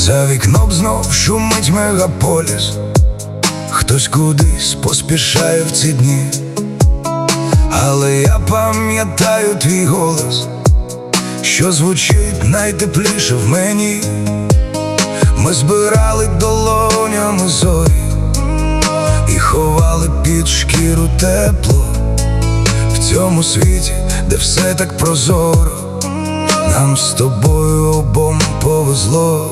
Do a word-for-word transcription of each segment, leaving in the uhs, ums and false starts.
За вікном знов шумить мегаполіс, хтось кудись поспішає в ці дні, але я пам'ятаю твій голос, що звучить найтепліше в мені. Ми збирали долонями зорі і ховали під шкіру тепло. В цьому світі, де все так прозоро, нам з тобою обом повезло.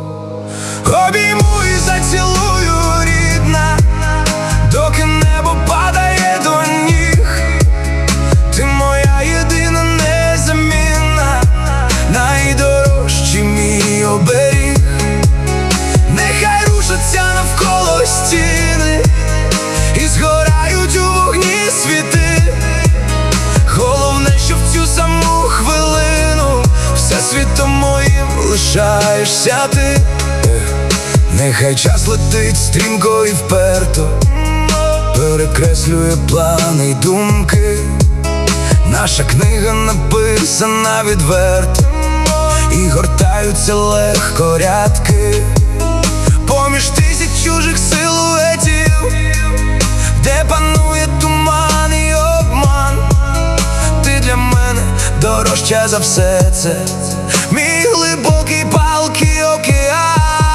Обійму і зацілую, рідна, доки небо падає до ніг. Ти моя єдина незамінна, найдорожчий мій оберіг. Нехай рушаться навколо стіни і згорають у вогні світи. Головне, що в цю саму хвилину всесвітом моїм лишаєшся ти. Нехай час летить стрімко і вперто, перекреслює плани й думки. Наша книга написана відверто, і гортаються легко рядки. Поміж тисяч чужих силуетів, де панує туман і обман, ти для мене дорожча за все це, мій глибокий палкий океан.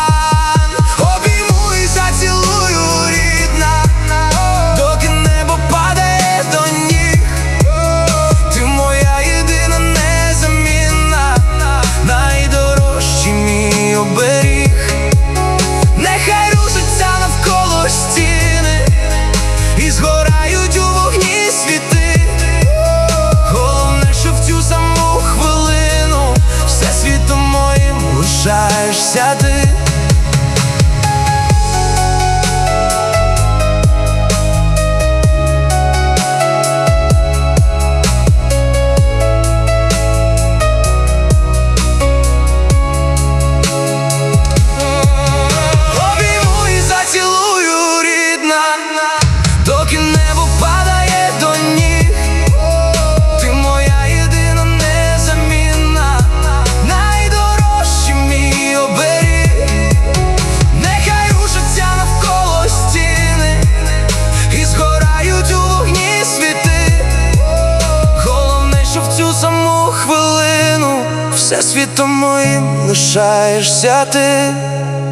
Обійму і зацілую, рідна, доки небо падає до ніг. Ти моя єдина незамінна, найдорожчий мій оберіг. Нехай рушаться навколо стіни і згорають у вогні світи. Головне, що в цю саму хвилину всесвітом моїм лишаєшся ти. Всесвітом моїм лишаєшся ти.